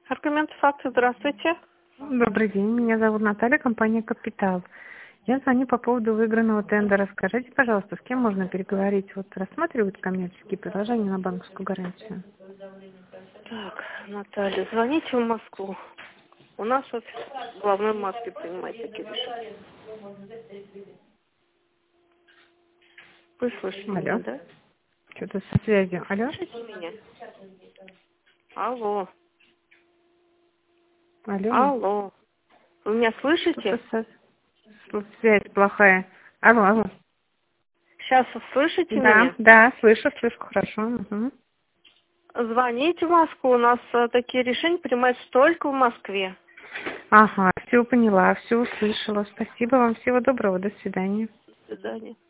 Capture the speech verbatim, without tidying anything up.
Аргумент факты, здравствуйте. Добрый день, меня зовут Наталья, компания «Капитал». Я звоню по поводу выигранного тендера. Скажите, пожалуйста, с кем можно переговорить? Вот рассматривают коммерческие предложения на банковскую гарантию? Так, Наталья, звоните в Москву. У нас офис главной в Москве принимает такие решения. Вы слышите меня, Алло. да? Что-то со связью. Алло? Слышите меня? Алло. Алло. Алло. Вы меня Что-то слышите? со... с- связь плохая. Алло, алло. Сейчас вы слышите Да, меня? да, слышу, слышу хорошо. Угу. Звоните в Москву. У нас э, такие решения принимаются только в Москве. Ага, все поняла, все услышала. Спасибо вам, всего доброго, до свидания. До свидания.